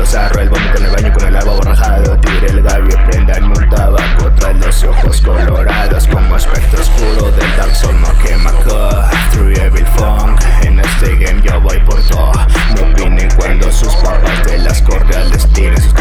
zarro, el bombo con el baño, con el agua borrajado. Tire el gallo y prendan un tabaco. Trae los ojos colorados como aspecto oscuro del Dark Soul. No quema through evil funk. En este game yo voy por todo. No opinen cuando sus papas de las cordiales tiren sus